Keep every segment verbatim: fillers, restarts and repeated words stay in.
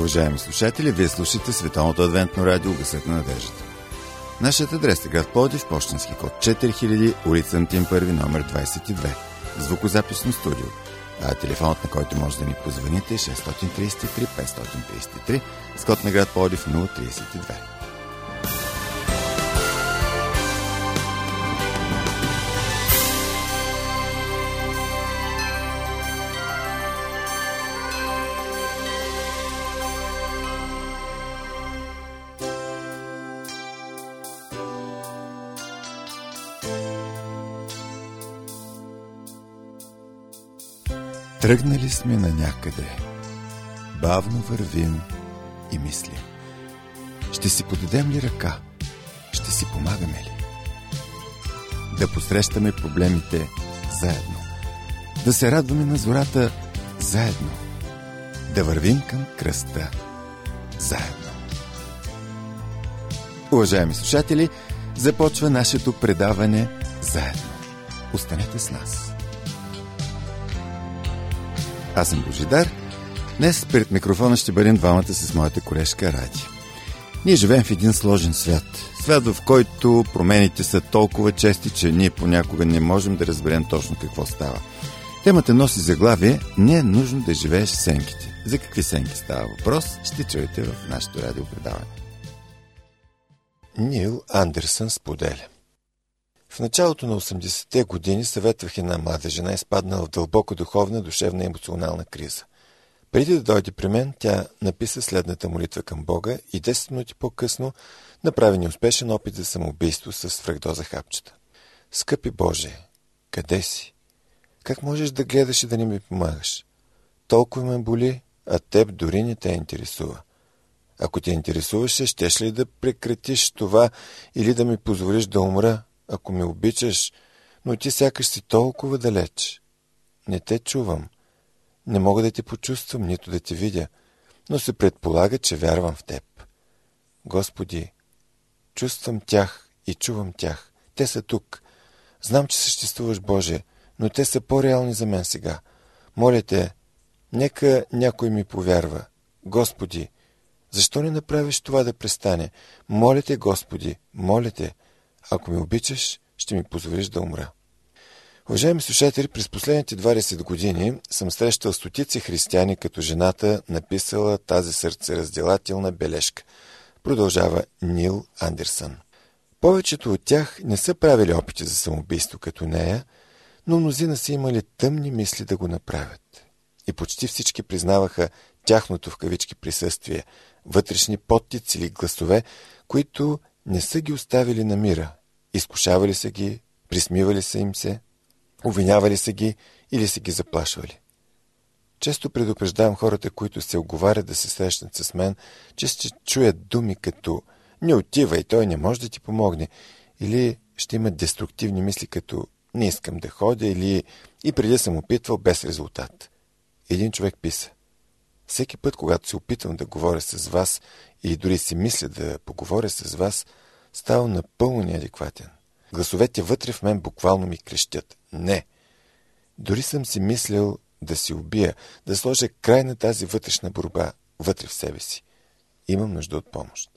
Уважаеми слушатели, вие слушате Световното адвентно радио Гласът на надеждата. Нашият адрес е град Пловдив, пощенски код четири хиляди, улица Антим първи, номер двадесет и две. Звукозаписно студио. А телефонът, на който може да ни позвоните, е шест три три пет три три, с код на град Пловдив нула тридесет и две. Тръгнали сме на някъде, бавно вървим и мислим. Ще си подадем ли ръка? Ще си помагаме ли? Да посрещаме проблемите заедно. Да се радваме на зората заедно. Да вървим към кръста заедно. Уважаеми слушатели, започва нашето предаване заедно. Останете с нас. Аз съм Божидар. Днес пред микрофона ще бъдем двамата с моята колежка Ради. Ние живеем в един сложен свят. Свят, в който промените са толкова чести, че ние понякога не можем да разберем точно какво става. Темата носи заглавие "Не е нужно да живееш в сенките". За какви сенки става въпрос, ще чуете в нашето радиопредаване. Нил Андерсън споделя: в началото на осемдесетте години съветвах една млада жена, изпаднала в дълбока духовна, душевна и емоционална криза. Преди да дойде при мен, тя написа следната молитва към Бога и десет минути по-късно направи неуспешен опит за самоубийство с свръхдоза хапчета. Скъпи Боже, къде си? Как можеш да гледаш и да не ми помагаш? Толкова ме боли, а теб дори не те интересува. Ако те интересуваше, щеш ли да прекратиш това или да ми позволиш да умра, ако ме обичаш, но ти сякаш си толкова далеч? Не те чувам. Не мога да те почувствам, нито да те видя, но се предполага, че вярвам в теб. Господи, чувствам тях и чувам тях. Те са тук. Знам, че съществуваш, Боже, но те са по-реални за мен сега. Моля те, нека някой ми повярва. Господи, защо не направиш това да престане? Моля те, Господи, моля те. Ако ме обичаш, ще ми позволиш да умра. Уважаеми слушатели, през последните двадесет години съм срещал стотици християни, като жената написала тази сърцеразделателна бележка. Продължава Нил Андерсън. Повечето от тях не са правили опити за самоубийство като нея, но мнозина са имали тъмни мисли да го направят. И почти всички признаваха тяхното в кавички присъствие, вътрешни подтици или гласове, които не са ги оставили на мира. Изкушавали са ги, присмивали са им се, обвинявали са ги или са ги заплашвали. Често предупреждавам хората, които се оговарят да се срещнат с мен, че ще чуят думи като "не отивай, той не може да ти помогне", или ще имат деструктивни мисли като "не искам да ходя", или "и преди съм опитвал без резултат". Един човек писа: всеки път, когато се опитвам да говоря с вас или дори си мисля да поговоря с вас, ставам напълно неадекватен. Гласовете вътре в мен буквално ми крещят: не! Дори съм си мислил да си убия, да сложа край на тази вътрешна борба вътре в себе си. Имам нужда от помощ.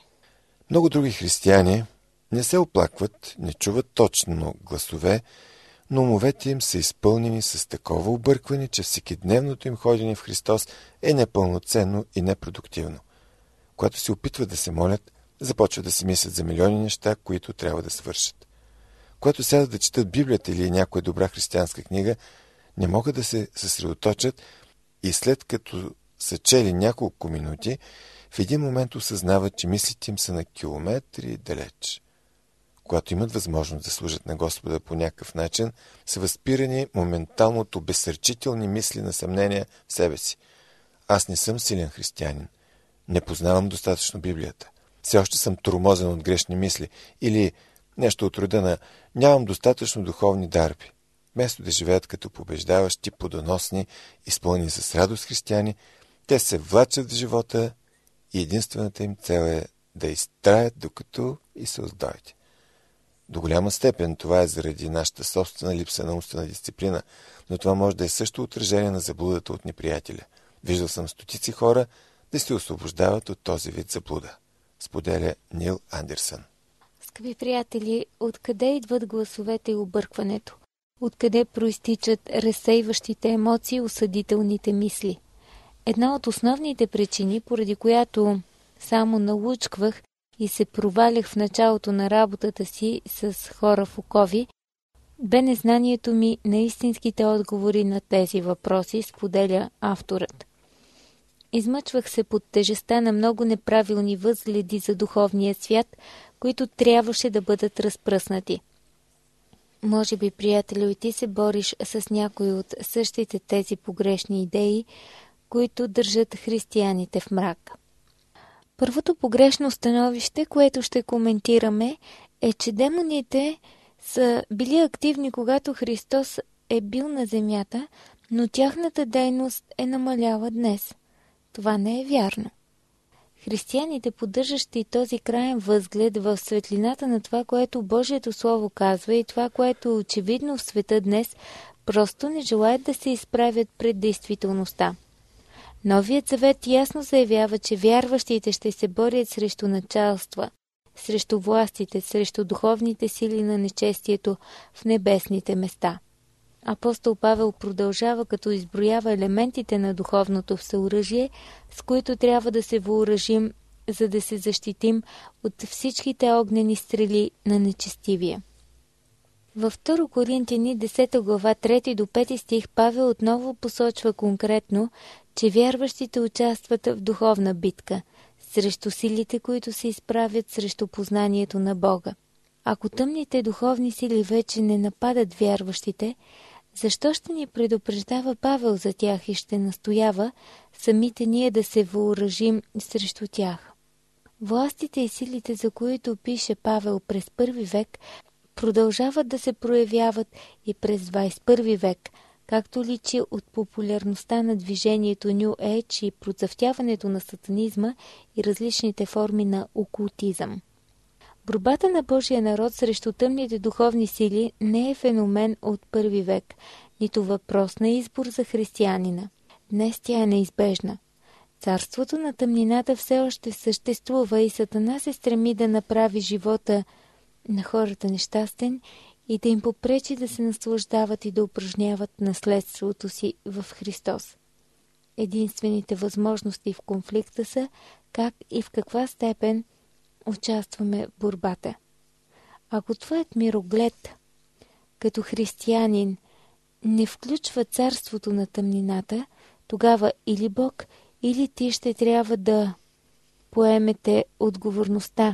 Много други християни не се оплакват, не чуват точно гласове, но умовете им са изпълнени с такова объркване, че всекидневното им ходене в Христос е непълноценно и непродуктивно. Когато се опитват да се молят, започват да си мислят за милиони неща, които трябва да свършат. Когато сядат да четат Библията или някоя добра християнска книга, не могат да се съсредоточат и след като са чели няколко минути, в един момент осъзнават, че мислите им са на километри далеч. Когато имат възможност да служат на Господа по някакъв начин, са възпирани моментално от обезсърчителни мисли на съмнения в себе си. Аз не съм силен християнин. Не познавам достатъчно Библията. Все още съм тормозен от грешни мисли. Или нещо от рода на "нямам достатъчно духовни дарби". Вместо да живеят като побеждаващи, плодоносни, изпълнени с радост християни, те се влачат в живота и единствената им цел е да изтраят, докато Исус дойде. До голяма степен това е заради нашата собствена липса на умствена дисциплина, но това може да е също отражение на заблудата от неприятеля. Виждал съм стотици хора да се освобождават от този вид заблуда, споделя Нил Андерсън. Скъпи приятели, откъде идват гласовете и объркването? Откъде проистичат разсейващите емоции и осъдителните мисли? Една от основните причини, поради която само налучквах и се провалях в началото на работата си с хора в окови, бе незнанието ми на истинските отговори на тези въпроси, споделя авторът. Измъчвах се под тежестта на много неправилни възгледи за духовния свят, които трябваше да бъдат разпръснати. Може би, приятелю, и ти се бориш с някои от същите тези погрешни идеи, които държат християните в мрак. Първото погрешно становище, което ще коментираме, е, че демоните са били активни, когато Христос е бил на земята, но тяхната дейност е намаляла днес. Това не е вярно. Християните, поддържащи този краен възглед в светлината на това, което Божието Слово казва и това, което е очевидно в света днес, просто не желаят да се изправят пред действителността. Новият завет ясно заявява, че вярващите ще се борят срещу началства, срещу властите, срещу духовните сили на нечестието в небесните места. Апостол Павел продължава, като изброява елементите на духовното всеоръжие, с които трябва да се въоръжим, за да се защитим от всичките огнени стрели на нечестивия. Във второ Коринтияни, десета глава, трети до пети стих, Павел отново посочва конкретно, че вярващите участват в духовна битка срещу силите, които се изправят срещу познанието на Бога. Ако тъмните духовни сили вече не нападат вярващите, защо ще ни предупреждава Павел за тях и ще настоява самите ние да се въоръжим срещу тях? Властите и силите, за които пише Павел през първи век, продължават да се проявяват и през двадесет и първи век, както личи от популярността на движението New Age и процъфтяването на сатанизма и различните форми на окултизъм. Борбата на Божия народ срещу тъмните духовни сили не е феномен от първи век, нито въпрос на избор за християнина. Днес тя е неизбежна. Царството на тъмнината все още съществува и Сатана се стреми да направи живота на хората нещастен и да им попречи да се наслаждават и да упражняват наследството си в Христос. Единствените възможности в конфликта са как и в каква степен участваме в борбата. Ако твоят мироглед като християнин не включва царството на тъмнината, тогава или Бог, или ти ще трябва да поемете отговорността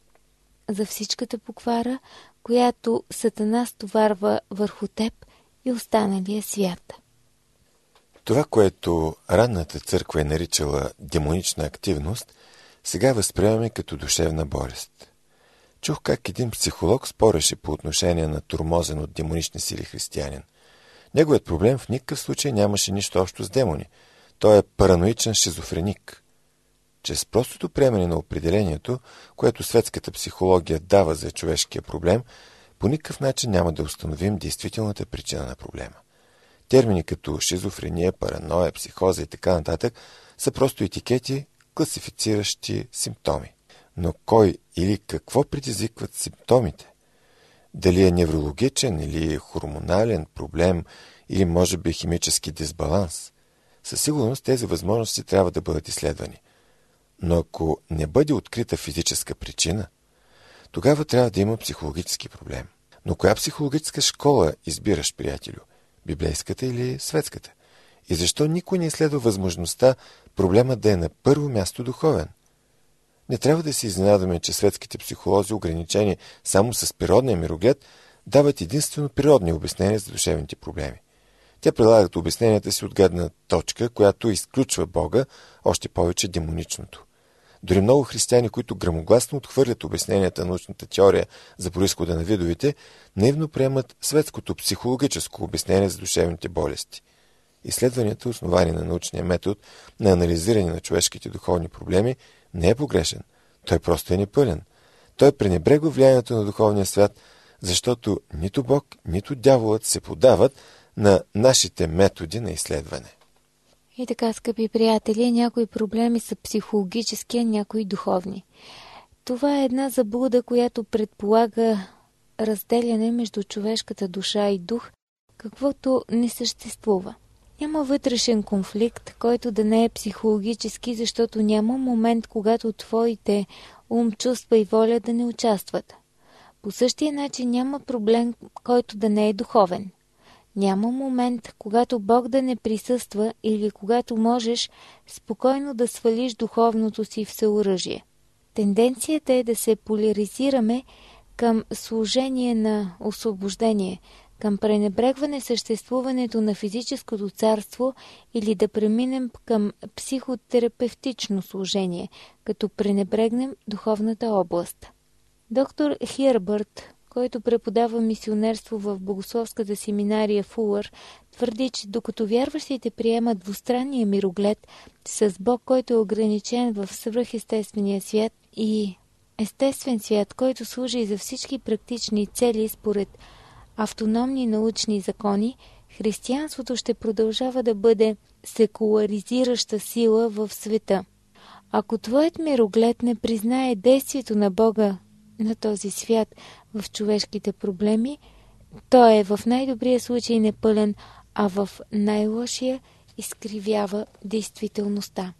за всичката поквара, която Сатана стоварва върху теб и останалия свят. Това, което ранната църква е наричала демонична активност, сега възприемаме като душевна болест. Чух как един психолог спореше по отношение на тормозен от демонични сили християнин. Неговият проблем в никакъв случай нямаше нищо общо с демони. Той е параноичен шизофреник. Чрез простото приемане на определението, което светската психология дава за човешкия проблем, по никакъв начин няма да установим действителната причина на проблема. Термини като шизофрения, параноя, психоза и така нататък са просто етикети, класифициращи симптоми. Но кой или какво предизвикват симптомите? Дали е неврологичен или хормонален проблем, или може би химически дисбаланс? Със сигурност тези възможности трябва да бъдат изследвани. Но ако не бъде открита физическа причина, тогава трябва да има психологически проблем. Но коя психологическа школа избираш, приятелю? Библейската или светската? И защо никой не изследва възможността проблемът да е на първо място духовен? Не трябва да се изненадваме, че светските психолози, ограничени само с природния мироглед, дават единствено природни обяснения за душевните проблеми. Те прилагат обясненията си от гледна точка, която изключва Бога, още повече демоничното. Дори много християни, които гръмогласно отхвърлят обясненията на научната теория за произхода на видовете, наивно приемат светското психологическо обяснение за душевните болести. Изследванията, основани на научния метод на анализиране на човешките духовни проблеми, не е погрешен. Той просто е непълен. Той пренебрегва влиянието на духовния свят, защото нито Бог, нито дяволът се подават на нашите методи на изследване. И така, скъпи приятели, някои проблеми са психологически, а някои духовни. Това е една заблуда, която предполага разделяне между човешката душа и дух, каквото не съществува. Няма вътрешен конфликт, който да не е психологически, защото няма момент, когато твоите ум, чувства и воля да не участват. По същия начин няма проблем, който да не е духовен. Няма момент, когато Бог да не присъства или когато можеш спокойно да свалиш духовното си всеоръжие. Тенденцията е да се поляризираме към служение на освобождение, към пренебрегване съществуването на физическото царство или да преминем към психотерапевтично служение, като пренебрегнем духовната област. Доктор Хербърт, който преподава мисионерство в богословската семинария Фулър, твърди, че докато вярващите приемат двустранния мироглед с Бог, който е ограничен в свръхестествения свят и естествен свят, който служи за всички практични цели според автономни научни закони, християнството ще продължава да бъде секуларизираща сила в света. Ако твоят мироглед не признае действието на Бога на този свят в човешките проблеми, той е в най-добрия случай непълен, а в най-лошия изкривява действителността.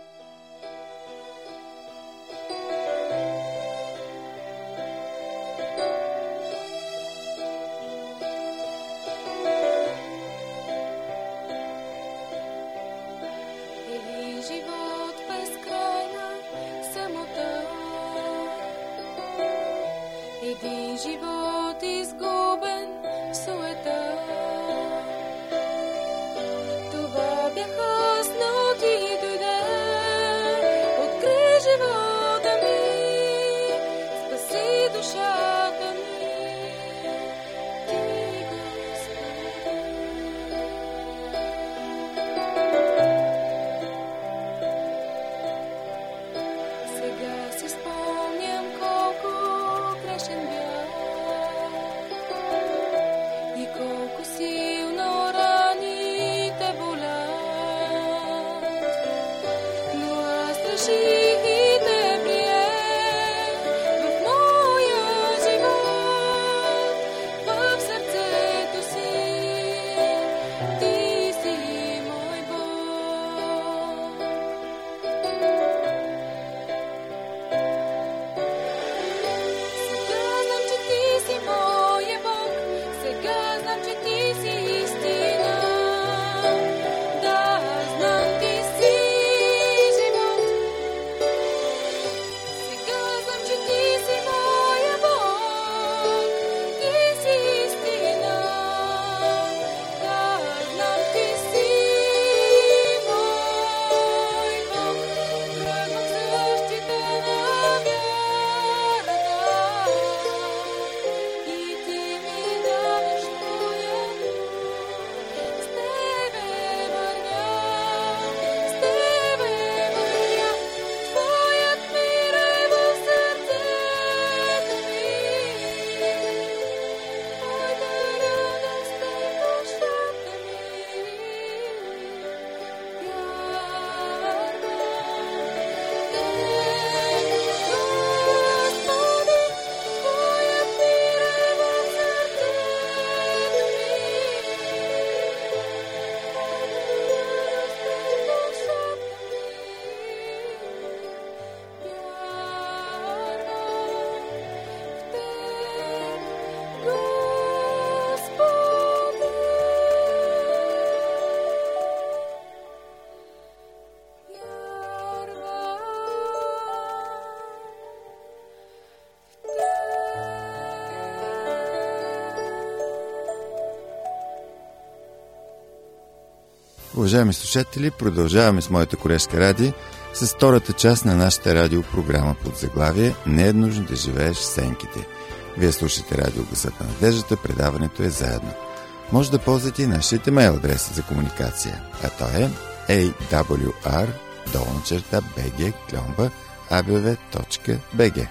Уважаеми слушатели, продължаваме с Моята колежка Ради с втората част на нашата радиопрограма под заглавие "Не е нужно да живееш в сенките". Вие слушате радио Гласът на надеждата, предаването е заедно. Може да ползвате и нашия имейл адрес за комуникация, а то е ей дабъл ю ар долна черта би джи кльомба а бе ве точка би джи.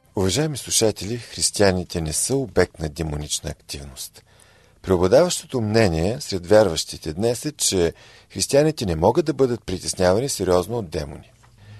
Уважаеми слушатели, християните не са обект на демонична активност. Преобладаващото мнение сред вярващите днес е, че християните не могат да бъдат притеснявани сериозно от демони.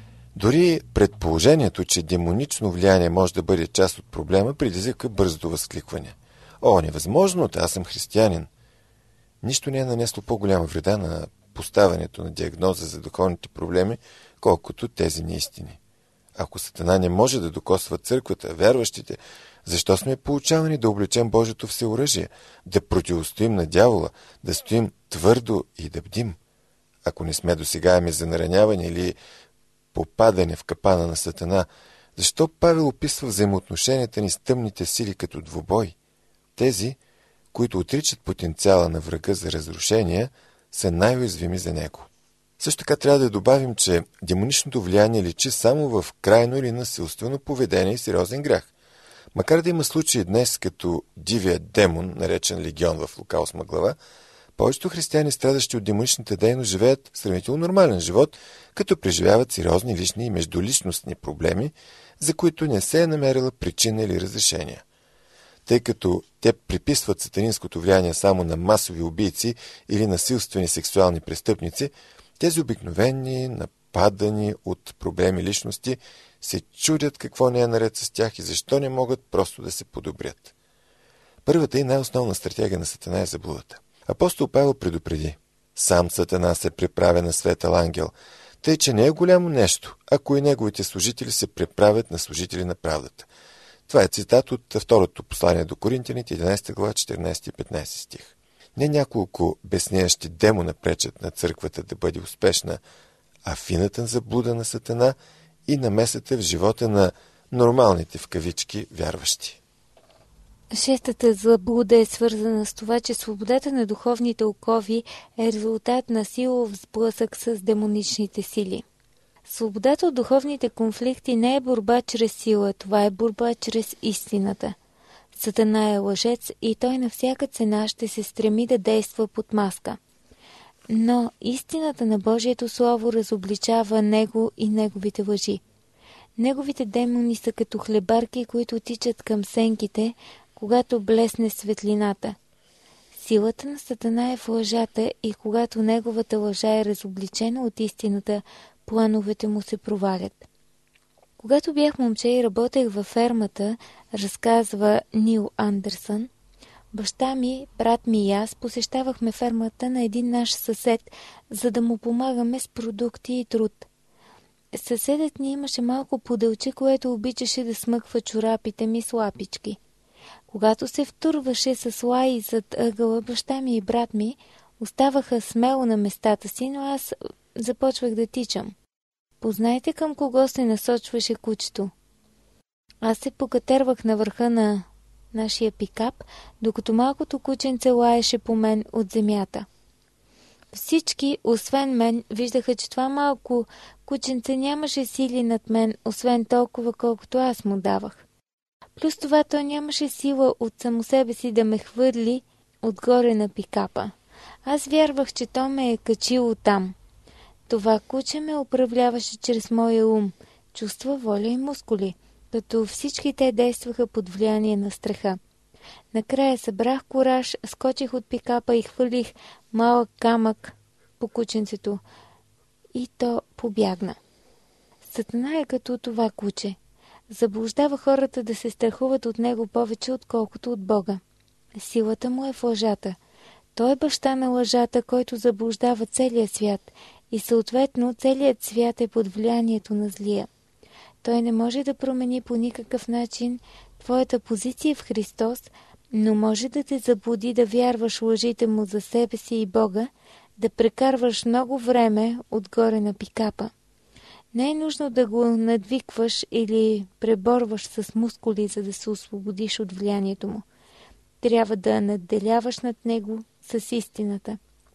Дори предположението, че демонично влияние може да бъде част от проблема, предизвика бързото възкликване. О, невъзможно, аз съм християнин. Нищо не е нанесло по-голяма вреда на поставянето на диагноза за духовните проблеми, колкото тези неистини. Ако Сатана не може да докосва църквата, вярващите, защо сме получавани да облечем Божието всеоръжие, да противостоим на дявола, да стоим твърдо и да бдим? Ако не сме досегаеми за нараняване или попадане в капана на Сатана, защо Павел описва взаимоотношенията ни с тъмните сили като двубой? Тези, които отричат потенциала на врага за разрушения, са най-уязвими за него. Също така трябва да добавим, че демоничното влияние личи само в крайно или насилствено поведение и сериозен грях. Макар да има случаи днес като дивия демон, наречен легион в Лука осма глава, повечето християни, страдащи от демоничната дейност, живеят сравнително нормален живот, като преживяват сериозни лични и междуличностни проблеми, за които не се е намерила причина или разрешение. Тъй като те приписват сатанинското влияние само на масови убийци или насилствени сексуални престъпници, тези обикновени, нападани от проблеми личности се чудят какво не е наред с тях и защо не могат просто да се подобрят. Първата и най-основна стратегия на Сатана е заблудата. Апостол Павел предупреди: сам Сатана се преправя на светъл ангел, тъй че не е голямо нещо, ако и неговите служители се преправят на служители на правдата. Това е цитат от второто послание до Коринтяните, единадесета глава, четиринадесети и петнадесети стих. Не няколко безсмеящи демона пречат на църквата да бъде успешна, а фината заблуда на Сатана и намесата в живота на нормалните в кавички вярващи. Шестата заблуда е свързана с това, че свободата на духовните окови е резултат на силов сблъсък с демоничните сили. Свободата от духовните конфликти не е борба чрез сила, това е борба чрез истината. Сатана е лъжец и той на всяка цена ще се стреми да действа под маска. Но истината на Божието Слово разобличава него и неговите лъжи. Неговите демони са като хлебарки, които тичат към сенките, когато блесне светлината. Силата на Сатана е в лъжата и когато неговата лъжа е разобличена от истината, плановете му се провалят. Когато бях момче и работех във фермата, разказва Нил Андерсън, баща ми, брат ми и аз посещавахме фермата на един наш съсед, за да му помагаме с продукти и труд. Съседът ни имаше малко пуделче, което обичаше да смъква чорапите ми с лапички. Когато се втурваше с лаи зад ъгъла, баща ми и брат ми оставаха смело на местата си, но аз започвах да тичам. Познайте към кого се насочваше кучето. Аз се покатервах на върха на нашия пикап, докато малкото кученце лаеше по мен от земята. Всички, освен мен, виждаха, че това малко кученце нямаше сили над мен, освен толкова, колкото аз му давах. Плюс това той нямаше сила от само себе си да ме хвърли отгоре на пикапа. Аз вярвах, че то ме е качило там. Това куче ме управляваше чрез моя ум, чувства, воля и мускули, като всички те действаха под влияние на страха. Накрая събрах кураж, скочих от пикапа и хвърлих малък камък по кученцето и то побягна. Сатана е като това куче. Заблуждава хората да се страхуват от него повече, отколкото от Бога. Силата му е в лъжата. Той е баща на лъжата, който заблуждава целия свят и съответно целият свят е под влиянието на злия. Той не може да промени по никакъв начин твоята позиция в Христос, но може да те заблуди да вярваш лъжите му за себе си и Бога, да прекарваш много време отгоре на пикапа. Не е нужно да го надвикваш или преборваш с мускули, за да се освободиш от влиянието му. Трябва да надделяваш над него с истината.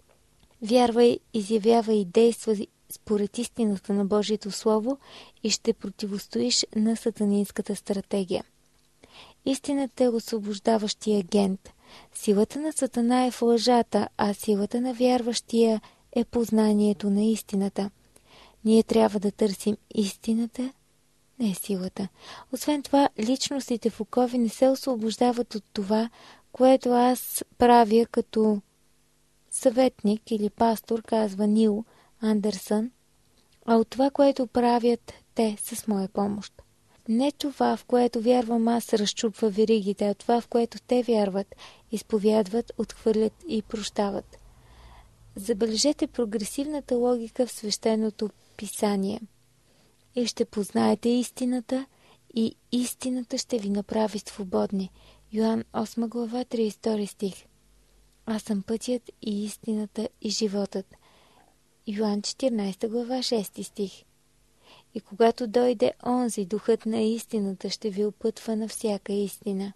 Вярвай, изявявай и действай според истината на Божието Слово и ще противостоиш на сатанинската стратегия. Истината е освобождаващия агент. Силата на Сатана е в лъжата, а силата на вярващия е познанието на истината. Ние трябва да търсим истината не е силата. Освен това, личностите в окови не се освобождават от това, което аз правя като съветник или пастор, казва Нил Андерсън, а от това, което правят те с моя помощ. Не това, в което вярвам аз, разчупва веригите, а това, в което те вярват, изповядват, отхвърлят и прощават. Забележете прогресивната логика в свещеното писание. И ще познаете истината, и истината ще ви направи свободни. Йоан осма глава, тридесет и втори стих. Аз съм пътят и истината и животът. Йоан четиринадесета глава, шести стих. И когато дойде онзи, духът на истината ще ви опътва на всяка истина.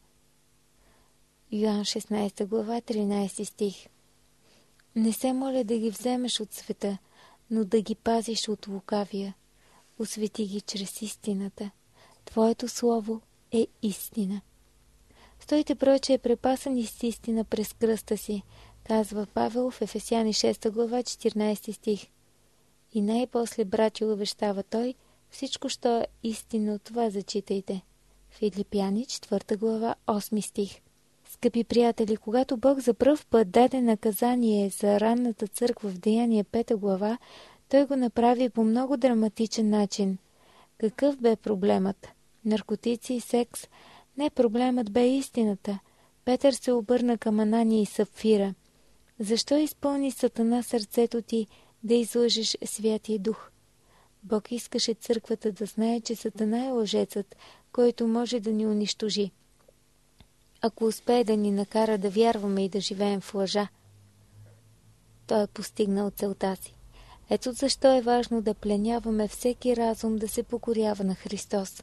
Йоан шестнадесета глава, тринадесети стих. Не се моля да ги вземеш от света, но да ги пазиш от лукавия. Освети ги чрез истината. Твоето слово е истина. Стойте проче е препасан и с истина през кръста си, казва Павел в Ефесяни шеста глава, четиринадесети стих. И най-после, братя, увещава той, всичко, що е истинно, това зачитайте. Филипяни четвърта глава, осми стих. Скъпи приятели, когато Бог за пръв път даде наказание за ранната църква в Деяние пета глава, той го направи по много драматичен начин. Какъв бе проблемът? Наркотици и секс? Не, проблемът бе истината. Петър се обърна към Анания и Сапфира. Защо изпълни Сатана сърцето ти да излъжеш Святия Дух? Бог искаше църквата да знае, че Сатана е лъжецът, който може да ни унищожи. Ако успее да ни накара да вярваме и да живеем в лъжа, той е постигнал целта си. Ето защо е важно да пленяваме всеки разум да се покорява на Христос.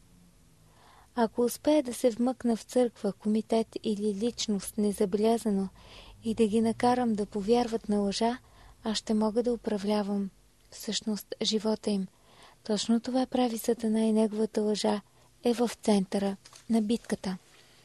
Ако успее да се вмъкна в църква, комитет или личност незабелязано и да ги накарам да повярват на лъжа, аз ще мога да управлявам всъщност живота им. Точно това прави Сатана и неговата лъжа е в центъра на битката.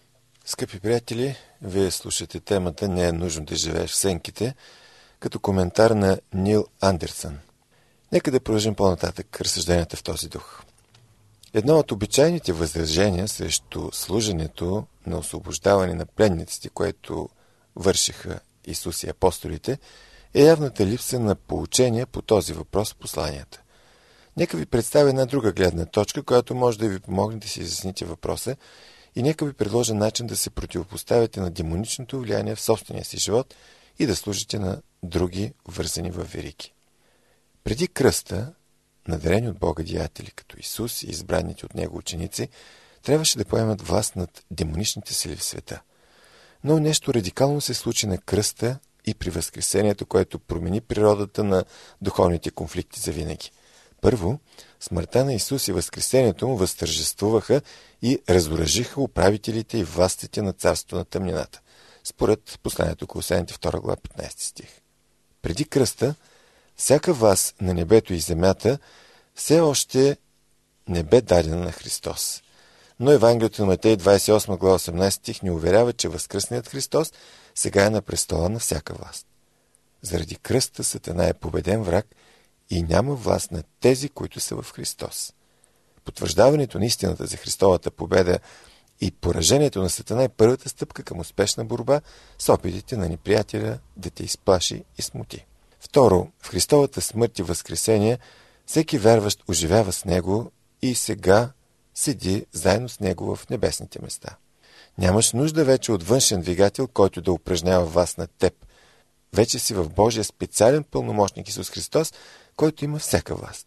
Скъпи приятели, вие слушате темата "Не е нужно да живееш в сенките", като коментар на Нил Андерсън. Нека да продължим по-нататък разсъжденията в този дух. Едно от обичайните възражения срещу служенето на освобождаване на пленниците, което вършиха Исус и апостолите, е явната липса на поучения по този въпрос в посланията. Нека ви представя една друга гледна точка, която може да ви помогне да си изясните въпроса, и нека ви предложа начин да се противопоставите на демоничното влияние в собствения си живот и да служите на други вързани във вериги. Преди кръста, надарени от Бога деятели, като Исус и избраните от Него ученици, трябваше да поемат власт над демоничните сили в света. Но нещо радикално се случи на кръста и при възкресението, което промени природата на духовните конфликти завинаги. Първо, смъртта на Исус и възкресението му възтържествуваха и разоръжиха управителите и властите на царството на тъмнината, според посланието Колосяните втора глава, петнадесети стих. Преди кръста, всяка власт на небето и земята все още не бе дадена на Христос. Но Евангелието на Матей двадесет и осма глава, осемнадесети стих ни уверява, че възкръсният Христос сега е на престола на всяка власт. Заради кръста Сатана е победен враг и няма власт над тези, които са в Христос. Потвърждаването на истината за Христовата победа и поражението на Сатана е първата стъпка към успешна борба с опитите на неприятеля да те изплаши и смути. Второ, в Христовата смърт и възкресение всеки вярващ оживява с Него и сега седи заедно с Него в небесните места. Нямаш нужда вече от външен двигател, който да упражнява власт над теб. Вече си в Божия специален пълномощник Исус Христос, който има всяка власт.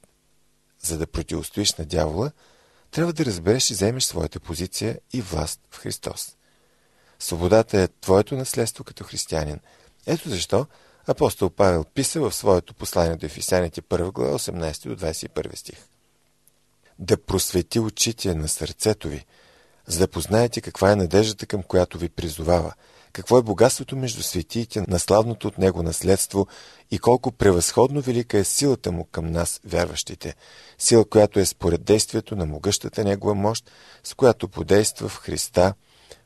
За да противостоиш на дявола, трябва да разбереш и заемеш своята позиция и власт в Христос. Свободата е твоето наследство като християнин. Ето защо апостол Павел писа в своето послание до Ефесяните първа глава, осемнадесети до двадесет и първи стих. Да просвети очите на сърцето ви, за да познаете каква е надеждата, към която ви призовава, какво е богатството между светиите на славното от Него наследство и колко превъзходно велика е силата Му към нас, вярващите. Сила, която е според действието на могъщата Негова мощ, с която подейства в Христа,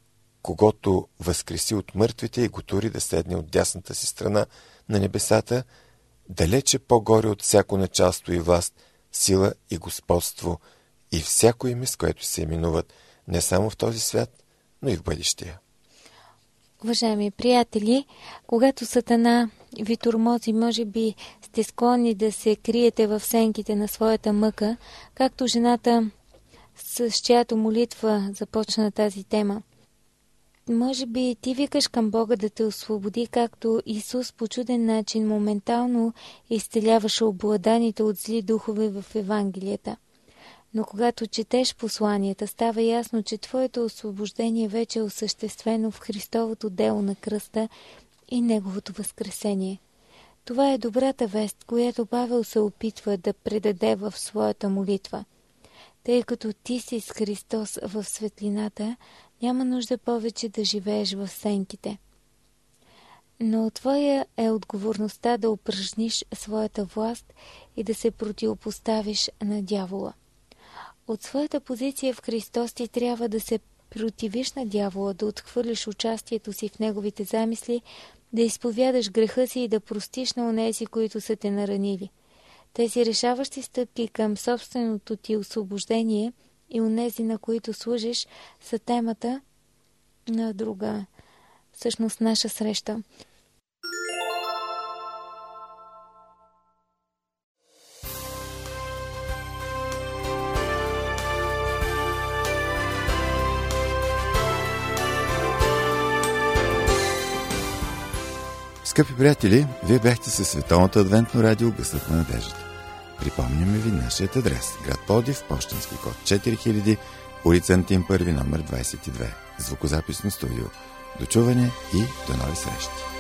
когото възкреси от мъртвите и го тури да седне от дясната си страна на небесата, далече по-горе от всяко началство и власт, сила и господство и всяко име, с което се именуват не само в този свят, но и в бъдещия. Уважаеми приятели, когато Сатана ви тормози, може би сте склонни да се криете в сенките на своята мъка, както жената, с чиято молитва започна тази тема. Може би ти викаш към Бога да те освободи, както Исус по чуден начин моментално изцеляваше обладаните от зли духове в Евангелията. Но когато четеш посланията, става ясно, че твоето освобождение вече е осъществено в Христовото дело на кръста и Неговото възкресение. Това е добрата вест, която Павел се опитва да предаде в своята молитва. Тъй като ти си с Христос в светлината, няма нужда повече да живееш в сенките. Но твоя е отговорността да упражниш своята власт и да се противопоставиш на дявола. От своята позиция в Христос ти трябва да се противиш на дявола, да отхвърлиш участието си в неговите замисли, да изповядаш греха си и да простиш на онези, които са те наранили. Тези решаващи стъпки към собственото ти освобождение и онези, на които служиш, са темата на друга, всъщност наша среща. Скъпи приятели, вие бяхте със Световното адвентно радио Гласът на надеждата. Припомняме ви нашият адрес. Град Пловдив, пощенски код четири хиляди, улица Антим първи, номер двадесет и две. Звукозаписно студио. До чуване и до нови срещи!